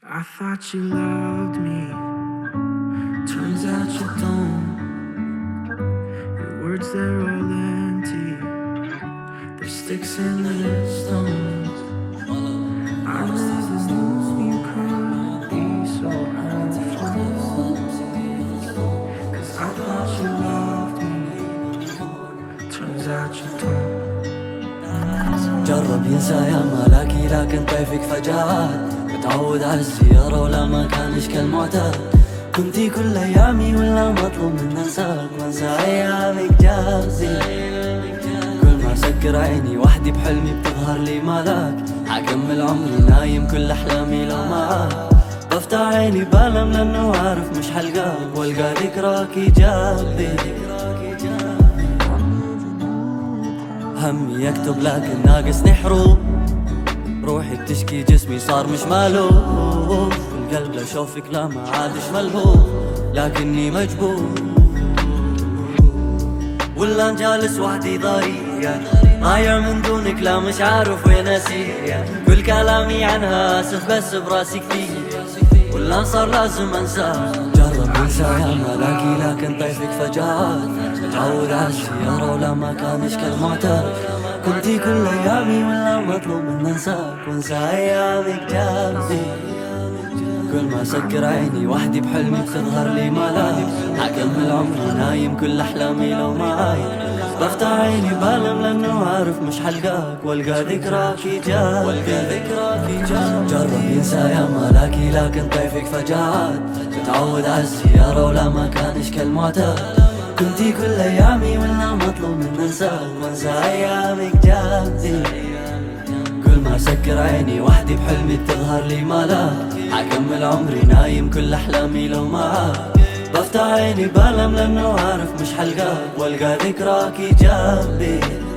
I thought you loved me, turns out you don't. Your words, they're all empty, they're sticks in the stones. I never knew you could be so helpful, 'cause I thought you loved me, turns out you don't. جرب ينسى يا ملاكي لكن طيفك فجأة متعود على الزيارة ولا ما كانش كالمعتاد. كنتي كل أيامي ولا مطلوب من ننساك وانسى أيامك جاهزي. كل ما أسكر عيني وحدي بحلمي بتظهر لي ملاك. حكمل عمري نايم كل أحلامي لو معاك. بفتح عيني بألم لأنه عارف مش حلقاك والقى ذكراكي جنبي. همي يكتب لكن ناقصني حروف. روحي بتشكي جسمي صار مش مالوف. القلب لشوفك لا ما عادش ملهوف لكني مجبور. ولا جالس وحدي ضايع من دونك لا مش عارف وين اسير. كل كلامي عنها اسف بس براسي كثير. ولا صار لازم انساك. جرب انسى يا ملاكي لكن طيفك فجأة تعود على السيارة ولا ما كانش كالمعتاد. كنتي كل ايامي ولا مطلوب من ننساك وانسى ايامك جنبي. كل ما اسكر عيني وحدي بحلمي بتظهر لي ملاك. حكمل عمري نايم كل احلامي لو معاي. بفتح عيني بألم لانه عارف مش حلقاك والقى ذكراكي جنبي. جرب ينسى يا ملاكي لكن طيفك فجأة متعود على الزيارة ولا ما كانش كالمعتاد. كنتي كل ايامي ولا مطلوب من ننساك وانسى ايامك جنبي. كل ما اسكر عيني وحدي بحلمي بتظهر لي ملاك. حكمل عمري نايم كل احلامي لو معاك. بفتح عيني بألم لانه عارف مش حلقاك والقى ذكراكي جنبي.